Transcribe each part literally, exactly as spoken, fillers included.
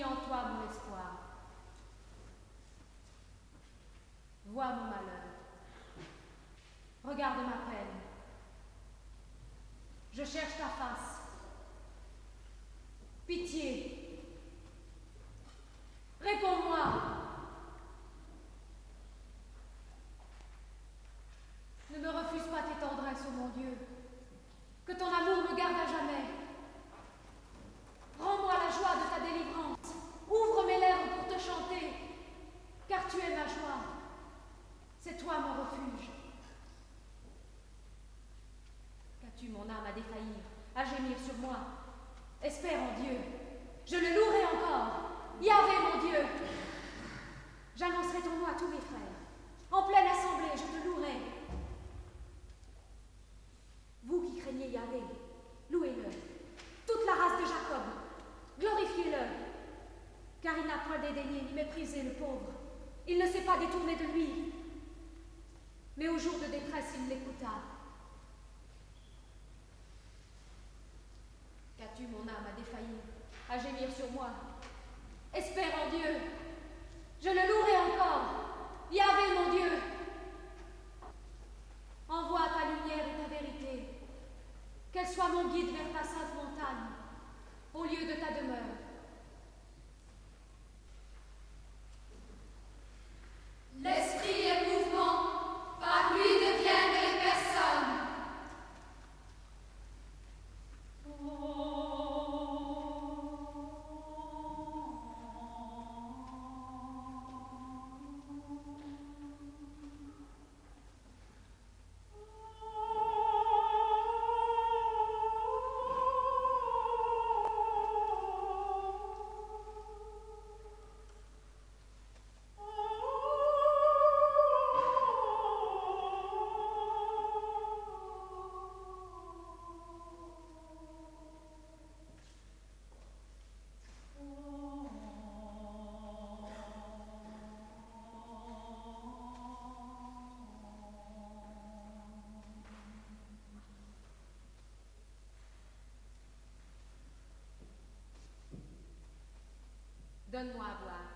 mis en toi mon espoir. Vois mon malheur. Regarde ma peine. Je cherche ta face. Pitié. Réponds-moi. Ne me refuse pas tes tendresses, ô mon Dieu. Que ton amour me garde à jamais. Rends-moi la joie de ta délivrance. Ouvre mes lèvres pour te chanter, car tu es ma joie. C'est toi mon refuge. Qu'as-tu mon âme à défaillir, à gémir sur moi? Espère en Dieu. Je le louerai encore. Yahvé mon Dieu. J'annoncerai ton nom à tous mes frères. En pleine assemblée, je te louerai. Vous qui craignez Yahvé, louez-le. Toute la race de Jacob, glorifiez-le. Car il n'a point dédaigné ni méprisé le pauvre. Il ne s'est pas détourné de lui. Mais au jour de détresse, il l'écouta. Qu'as-tu mon âme à défaillir, à gémir sur moi? Espère en Dieu. Je le louerai encore. Yahvé mon Dieu. Envoie ta lumière et ta vérité. Qu'elle soit mon guide vers ta sainte montagne, au lieu de ta demeure. L'esprit est mouvement, par lui deviennent les personnes. Donne-moi à boire.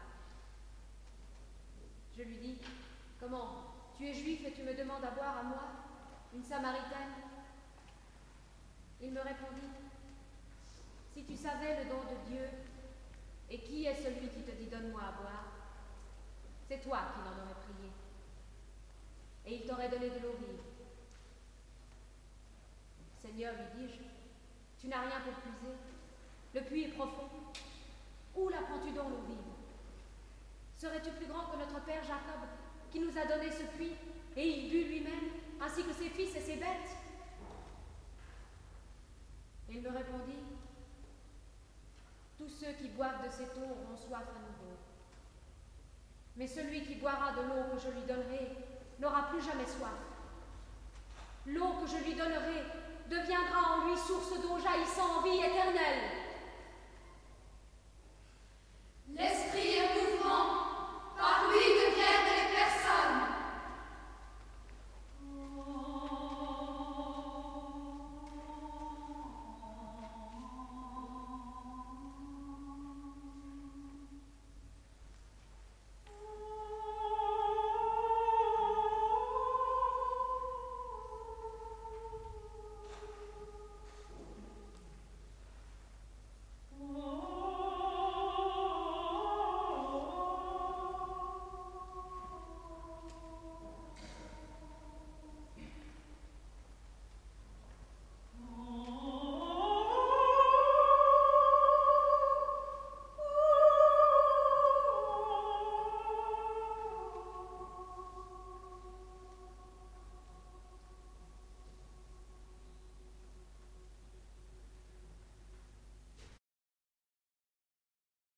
Je lui dis, comment, tu es juif et tu me demandes à boire à moi, une Samaritaine? Il me répondit, si tu savais le don de Dieu, et qui est celui qui te dit donne-moi à boire, c'est toi qui l'en aurais prié, et il t'aurait donné de l'eau vive. Seigneur, lui dis-je, tu n'as rien pour puiser, le puits est profond. Où la prends-tu donc l'eau vive? Serais-tu plus grand que notre père Jacob, qui nous a donné ce puits, et il but lui-même, ainsi que ses fils et ses bêtes? Et il me répondit, tous ceux qui boivent de cette eau auront soif à nouveau. Mais celui qui boira de l'eau que je lui donnerai n'aura plus jamais soif. L'eau que je lui donnerai deviendra en lui source d'eau jaillissant en vie éternelle.